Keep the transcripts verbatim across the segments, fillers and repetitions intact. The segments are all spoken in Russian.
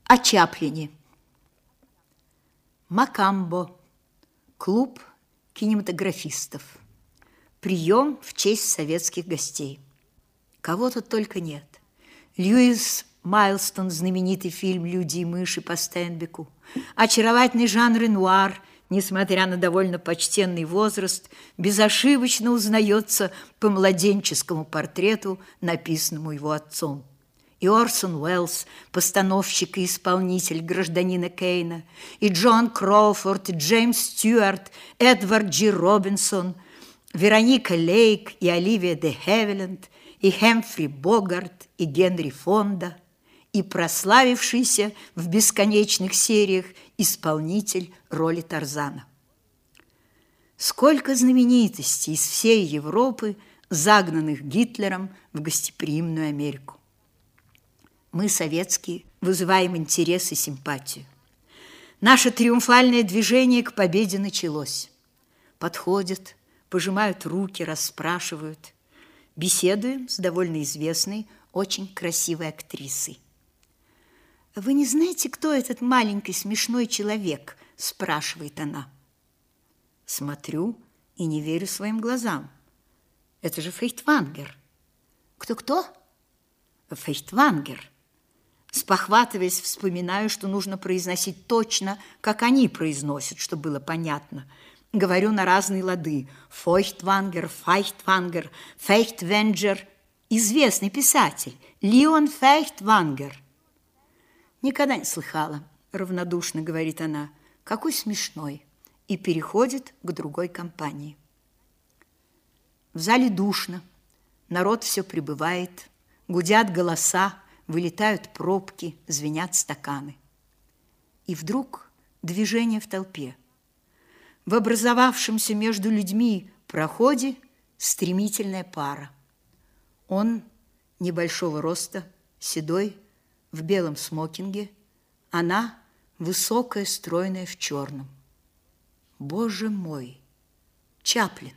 О Чаплине. Макамбо. Клуб кинематографистов. Прием в честь советских гостей. Кого-то только нет. Льюис Майлстон, знаменитый фильм «Люди и мыши» по Стенбеку. Очаровательный Жан Ренуар, несмотря на довольно почтенный возраст, безошибочно узнается по младенческому портрету, написанному его отцом. И Орсон Уэллс, постановщик и исполнитель «Гражданина Кейна», и Джон Кроуфорд, и Джеймс Стюарт, Эдвард Джи Робинсон, Вероника Лейк и Оливия де Хевиленд, и Хэмфри Богарт, и Генри Фонда, и прославившийся в бесконечных сериях исполнитель роли Тарзана. Сколько знаменитостей из всей Европы, загнанных Гитлером в гостеприимную Америку. Мы, советские, вызываем интерес и симпатию. Наше триумфальное движение к победе началось. Подходят, пожимают руки, расспрашивают. Беседуем с довольно известной, очень красивой актрисой. «Вы не знаете, кто этот маленький смешной человек?» – спрашивает она. Смотрю и не верю своим глазам. Это же Фейхтвангер. Кто-кто? Фейхтвангер. Спохватываясь, вспоминаю, что нужно произносить точно, как они произносят, чтобы было понятно. Говорю на разные лады. Фойхтвангер, Фейхтвангер, Фейхтвенджер. Известный писатель. Леон Фейхтвангер. Никогда не слыхала, равнодушно говорит она. Какой смешной. И переходит к другой компании. В зале душно. Народ все прибывает. Гудят голоса. Вылетают пробки, звенят стаканы. И вдруг движение в толпе. В образовавшемся между людьми проходе стремительная пара. Он небольшого роста, седой, в белом смокинге, она высокая, стройная в черном. Боже мой! Чаплин!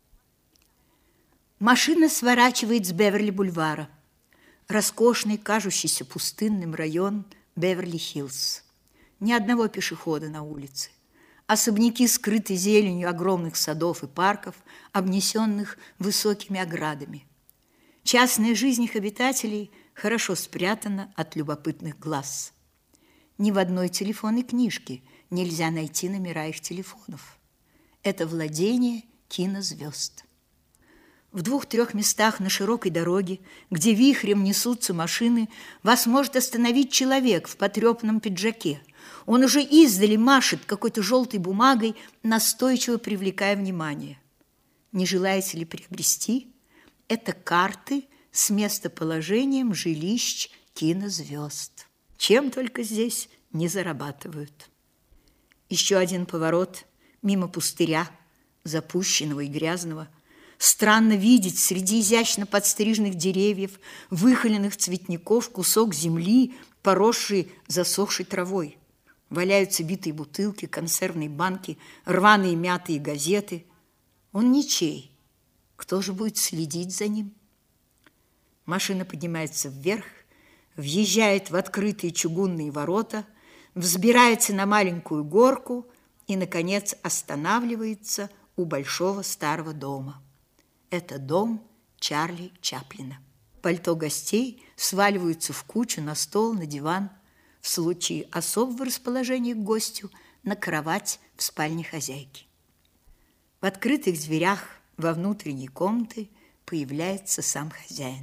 Машина сворачивает с Беверли-бульвара. Роскошный, кажущийся пустынным район Беверли-Хиллз. Ни одного пешехода на улице. Особняки скрыты зеленью огромных садов и парков, обнесенных высокими оградами. Частная жизнь их обитателей хорошо спрятана от любопытных глаз. Ни в одной телефонной книжке нельзя найти номера их телефонов. Это владение кинозвезд. В двух-трех местах на широкой дороге, где вихрем несутся машины, вас может остановить человек в потрепанном пиджаке. Он уже издали машет какой-то желтой бумагой, настойчиво привлекая внимание. Не желаете ли приобрести? Это карты с местоположением жилищ кинозвезд. Чем только здесь не зарабатывают. Еще один поворот мимо пустыря, запущенного и грязного. Странно видеть среди изящно подстриженных деревьев, выхоленных цветников, кусок земли, поросший засохшей травой. Валяются битые бутылки, консервные банки, рваные мятые газеты. Он ничей. Кто же будет следить за ним? Машина поднимается вверх, въезжает в открытые чугунные ворота, взбирается на маленькую горку и, наконец, останавливается у большого старого дома. Это дом Чарли Чаплина. Пальто гостей сваливаются в кучу на стол, на диван. В случае особого расположения к гостю на кровать в спальне хозяйки. В открытых дверях во внутренней комнаты появляется сам хозяин.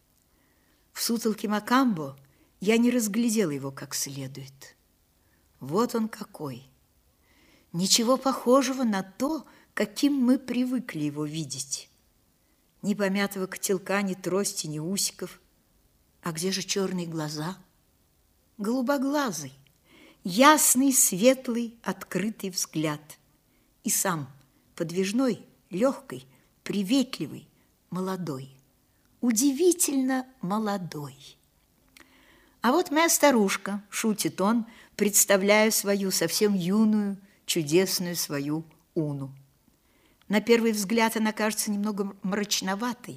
В сутолке Макамбо я не разглядела его как следует. Вот он какой. Ничего похожего на то, каким мы привыкли его видеть. Ни помятого котелка, ни трости, ни усиков. А где же черные глаза? Голубоглазый, ясный, светлый, открытый взгляд. И сам подвижной, легкий, приветливый, молодой. Удивительно молодой. А вот моя старушка, шутит он, представляя свою совсем юную, чудесную свою Уну. На первый взгляд она кажется немного мрачноватой.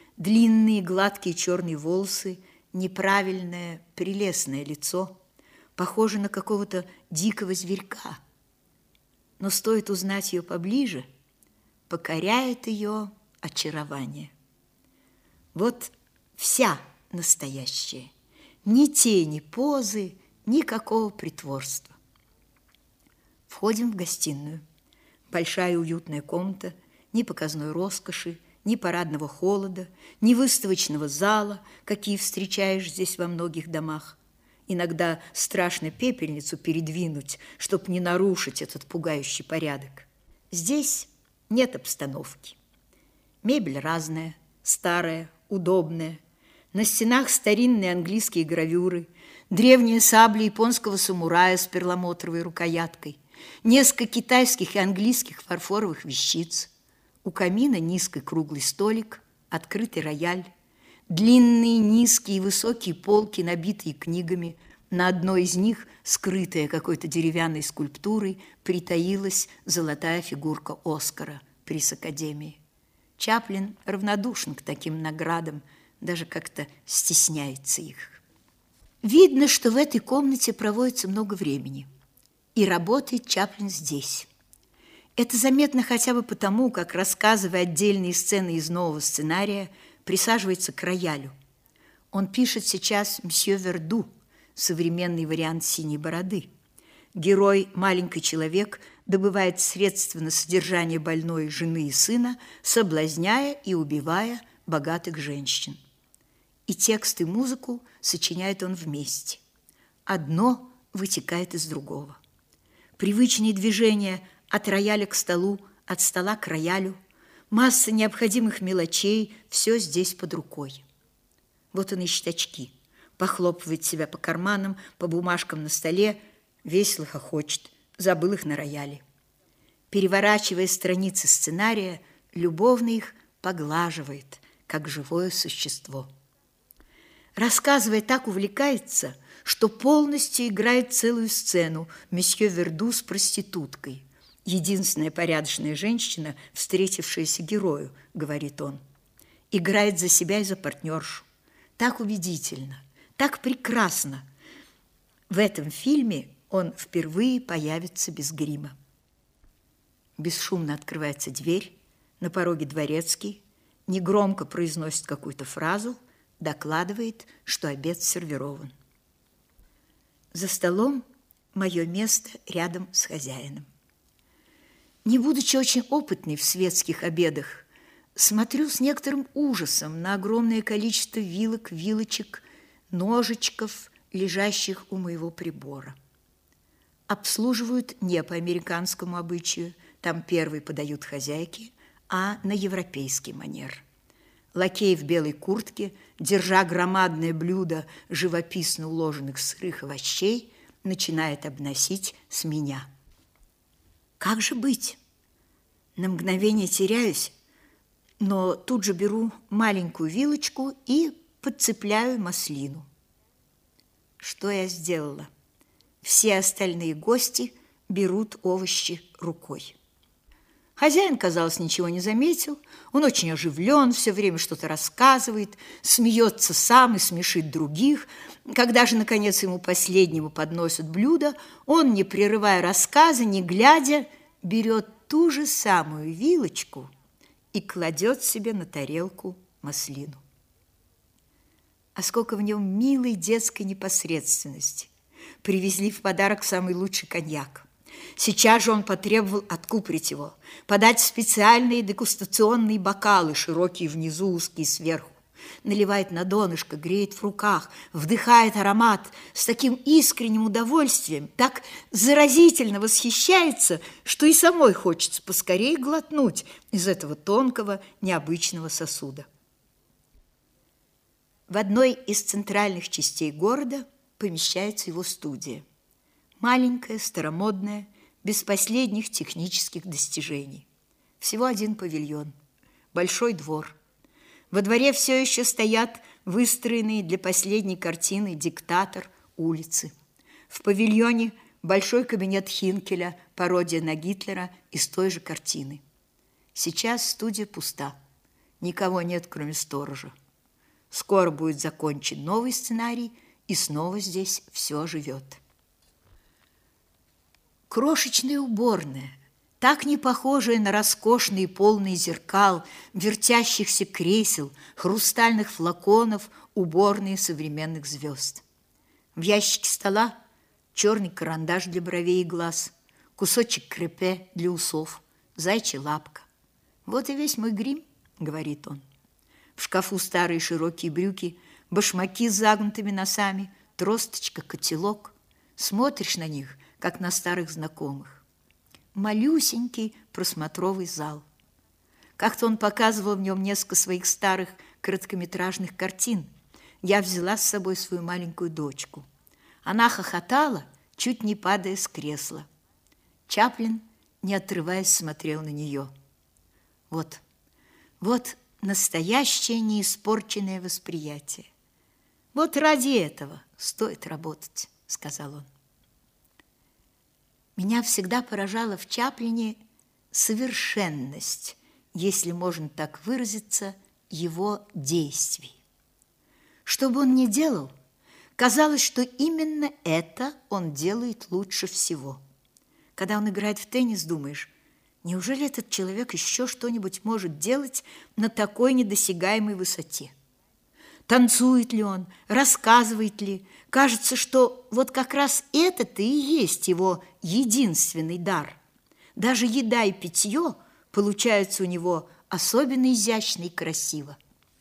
Длинные гладкие черные волосы, неправильное, прелестное лицо, похожа на какого-то дикого зверька. Но стоит узнать ее поближе, покоряет ее очарование. Вот вся настоящая, ни тени позы, никакого притворства. Входим в гостиную. Большая уютная комната, ни показной роскоши, ни парадного холода, ни выставочного зала, какие встречаешь здесь во многих домах. Иногда страшно пепельницу передвинуть, чтобы не нарушить этот пугающий порядок. Здесь нет обстановки. Мебель разная, старая, удобная. На стенах старинные английские гравюры, древние сабли японского самурая с перламутровой рукояткой, несколько китайских и английских фарфоровых вещиц. У камина низкий круглый столик, открытый рояль, длинные, низкие и высокие полки, набитые книгами. На одной из них, скрытая какой-то деревянной скульптурой, притаилась золотая фигурка Оскара, приз Академии. Чаплин равнодушен к таким наградам, даже как-то стесняется их. Видно, что в этой комнате проводится много времени, и работает Чаплин здесь. Это заметно хотя бы потому, как, рассказывая отдельные сцены из нового сценария, присаживается к роялю. Он пишет сейчас «Мсье Верду», современный вариант «Синей бороды». Герой, маленький человек, добывает средства на содержание больной жены и сына, соблазняя и убивая богатых женщин. И текст, и музыку сочиняет он вместе. Одно вытекает из другого. Привычные движения от рояля к столу, от стола к роялю, масса необходимых мелочей, все здесь под рукой. Вот он ищет очки, похлопывает себя по карманам, по бумажкам на столе, весело хохочет, забыл их на рояле. Переворачивая страницы сценария, любовно их поглаживает, как живое существо. Рассказывая, так увлекается, что полностью играет целую сцену месье Верду с проституткой. Единственная порядочная женщина, встретившаяся герою, говорит он. Играет за себя и за партнершу. Так убедительно, так прекрасно. В этом фильме он впервые появится без грима. Бесшумно открывается дверь, на пороге дворецкий, негромко произносит какую-то фразу, докладывает, что обед сервирован. За столом мое место рядом с хозяином. Не будучи очень опытной в светских обедах, смотрю с некоторым ужасом на огромное количество вилок, вилочек, ножичков, лежащих у моего прибора. Обслуживают не по американскому обычаю, там первый подают хозяйки, а на европейский манер. Лакей в белой куртке, держа громадное блюдо живописно уложенных сырых овощей, начинает обносить с меня. Как же быть? На мгновение теряюсь, но тут же беру маленькую вилочку и подцепляю маслину. Что я сделала? Все остальные гости берут овощи рукой. Хозяин, казалось, ничего не заметил. Он очень оживлен, все время что-то рассказывает, смеется сам и смешит других. Когда же, наконец, ему последнему подносят блюдо, он, не прерывая рассказа, не глядя, берет ту же самую вилочку и кладет себе на тарелку маслину. А сколько в нем милой детской непосредственности. Привезли в подарок самый лучший коньяк. Сейчас же он потребовал откупорить его, подать специальные дегустационные бокалы, широкие внизу, узкие сверху. Наливает на донышко, греет в руках, вдыхает аромат с таким искренним удовольствием, так заразительно восхищается, что и самой хочется поскорее глотнуть из этого тонкого, необычного сосуда. В одной из центральных частей города помещается его студия. Маленькая, старомодная, без последних технических достижений. Всего один павильон, большой двор. Во дворе все еще стоят выстроенные для последней картины «Диктатор» улицы. В павильоне большой кабинет Хинкеля, пародия на Гитлера из той же картины. Сейчас студия пуста, никого нет, кроме сторожа. Скоро будет закончен новый сценарий, и снова здесь все живет. Крошечная уборная, так не похожая на роскошные полные зеркал, вертящихся кресел, хрустальных флаконов, уборные современных звезд. В ящике стола черный карандаш для бровей и глаз, кусочек крепе для усов, зайчья лапка. «Вот и весь мой грим», — говорит он. В шкафу старые широкие брюки, башмаки с загнутыми носами, тросточка, котелок. Смотришь на них, как на старых знакомых. Малюсенький просмотровый зал. Как-то он показывал в нем несколько своих старых короткометражных картин. Я взяла с собой свою маленькую дочку. Она хохотала, чуть не падая с кресла. Чаплин, не отрываясь, смотрел на нее. Вот, вот настоящее неиспорченное восприятие. Вот ради этого стоит работать, сказал он. Меня всегда поражала в Чаплине совершенность, если можно так выразиться, его действий. Что бы он ни делал, казалось, что именно это он делает лучше всего. Когда он играет в теннис, думаешь, неужели этот человек еще что-нибудь может делать на такой недосягаемой высоте? Танцует ли он, рассказывает ли? Кажется, что вот как раз это-то и есть его единственный дар. Даже еда и питье получаются у него особенно изящно и красиво.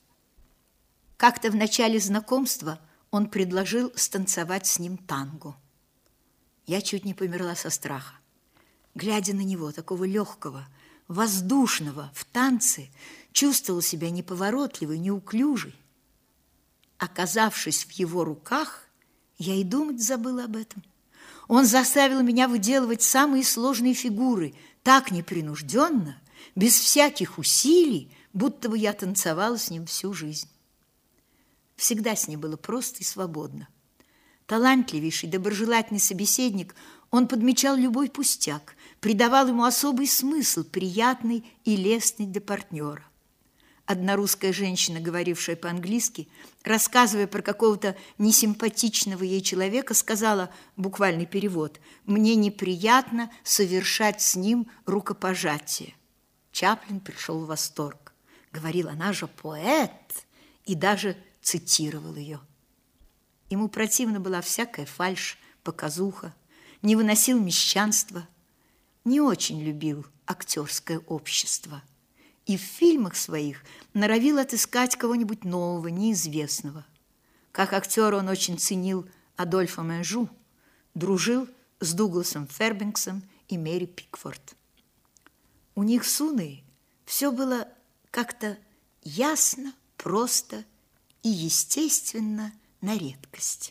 Как-то в начале знакомства он предложил станцевать с ним танго. Я чуть не померла со страха. Глядя на него, такого легкого, воздушного, в танце, чувствовала себя неповоротливой, неуклюжей. Оказавшись в его руках, я и думать забыла об этом. Он заставил меня выделывать самые сложные фигуры, так непринужденно, без всяких усилий, будто бы я танцевала с ним всю жизнь. Всегда с ним было просто и свободно. Талантливейший, доброжелательный собеседник, он подмечал любой пустяк, придавал ему особый смысл, приятный и лестный для партнера. Одна русская женщина, говорившая по-английски, рассказывая про какого-то несимпатичного ей человека, сказала, буквальный перевод, «Мне неприятно совершать с ним рукопожатие». Чаплин пришел в восторг. Говорил, она же поэт, и даже цитировал ее. Ему противна была всякая фальшь, показуха, не выносил мещанства, не очень любил актерское общество. И в фильмах своих норовил отыскать кого-нибудь нового, неизвестного. Как актера он очень ценил Адольфа Менжу, дружил с Дугласом Фербенксом и Мэри Пикфорд. У них с Уной все было как-то ясно, просто и естественно на редкость.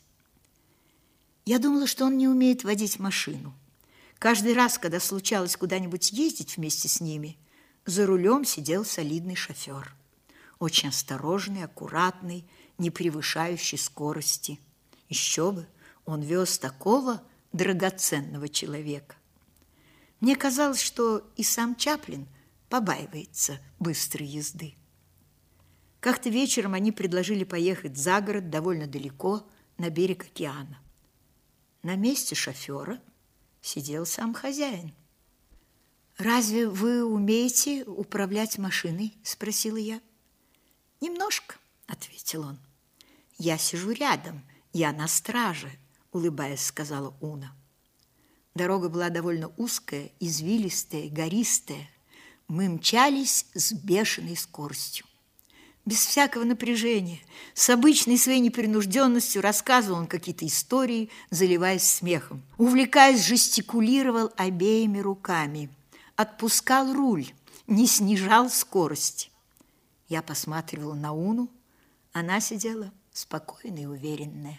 Я думала, что он не умеет водить машину. Каждый раз, когда случалось куда-нибудь ездить вместе с ними, за рулем сидел солидный шофер, очень осторожный, аккуратный, не превышающий скорости. Еще бы, он вез такого драгоценного человека. Мне казалось, что и сам Чаплин побаивается быстрой езды. Как-то вечером они предложили поехать за город довольно далеко, на берег океана. На месте шофера сидел сам хозяин. «Разве вы умеете управлять машиной?» – спросила я. «Немножко», – ответил он. «Я сижу рядом, я на страже», – улыбаясь, сказала Уна. Дорога была довольно узкая, извилистая, гористая. Мы мчались с бешеной скоростью. Без всякого напряжения, с обычной своей непринужденностью рассказывал он какие-то истории, заливаясь смехом. Увлекаясь, жестикулировал обеими руками. Отпускал руль, не снижал скорости. Я посматривала на Уну, она сидела спокойная и уверенная.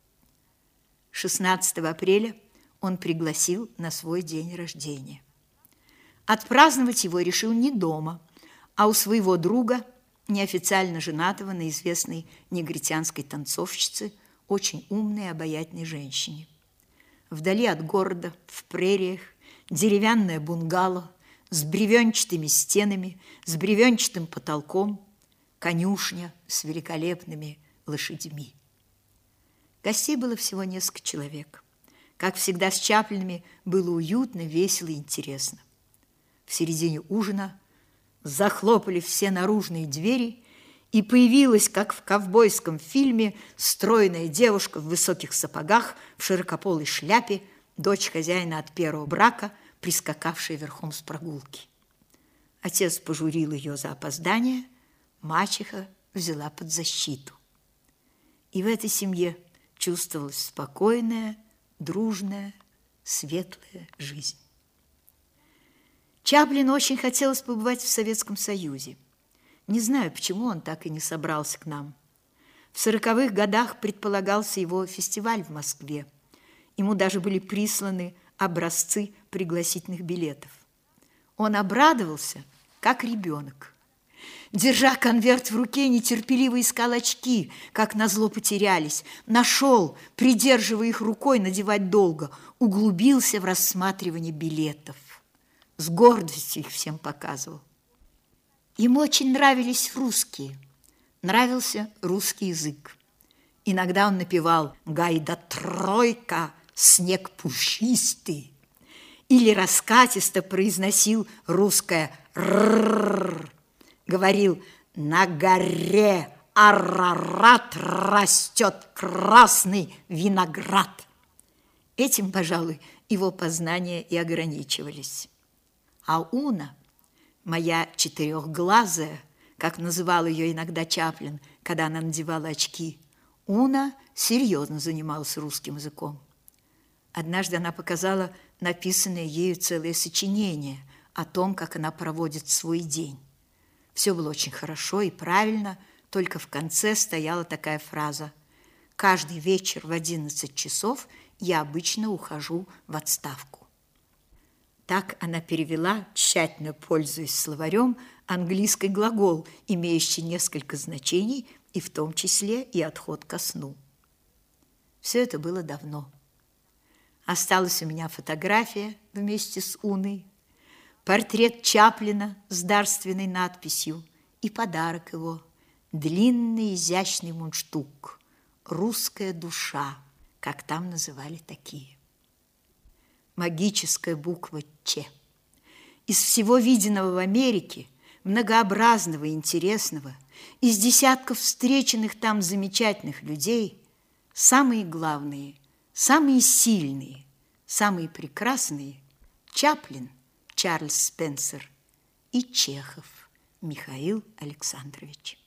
шестнадцатого апреля он пригласил на свой день рождения. Отпраздновать его решил не дома, а у своего друга, неофициально женатого на известной негритянской танцовщице, очень умной и обаятельной женщине. Вдали от города, в прериях, деревянное бунгало с бревенчатыми стенами, с бревенчатым потолком, конюшня с великолепными лошадьми. Гостей было всего несколько человек. Как всегда с Чаплинами, было уютно, весело и интересно. В середине ужина захлопали все наружные двери, и появилась, как в ковбойском фильме, стройная девушка в высоких сапогах, в широкополой шляпе, дочь хозяина от первого брака, прискакавшая верхом с прогулки. Отец пожурил ее за опоздание, мачеха взяла под защиту. И в этой семье чувствовалась спокойная, дружная, светлая жизнь. Чаплину очень хотелось побывать в Советском Союзе. Не знаю, почему он так и не собрался к нам. В сороковых годах предполагался его фестиваль в Москве. Ему даже были присланы образцы пригласительных билетов. Он обрадовался, как ребенок. Держа конверт в руке, нетерпеливо искал очки, как назло потерялись. Нашел, придерживая их рукой, надевать долго, углубился в рассматривание билетов. С гордостью их всем показывал. Ему очень нравились русские, нравился русский язык. Иногда он напевал «Гайда-тройка, снег пушистый», или раскатисто произносил русское «ррррр», говорил «на горе Арарат растет красный виноград». Этим, пожалуй, его познания и ограничивались. А Уна, моя четырехглазая, как называл ее иногда Чаплин, когда она надевала очки, Уна серьезно занималась русским языком. Однажды она показала написанное ею целое сочинение о том, как она проводит свой день. Все было очень хорошо и правильно, только в конце стояла такая фраза: «Каждый вечер в одиннадцать часов я обычно ухожу в отставку». Так она перевела, тщательно пользуясь словарем, английский глагол, имеющий несколько значений, и в том числе и отход ко сну. Все это было давно. Осталась у меня фотография вместе с Уной, портрет Чаплина с дарственной надписью и подарок его – длинный изящный мундштук, русская душа, как там называли такие. Магическая буква «Ч». Из всего виденного в Америке, многообразного и интересного, из десятков встреченных там замечательных людей, самые главные, самые сильные, самые прекрасные – Чаплин Чарльз Спенсер и Чехов Михаил Александрович.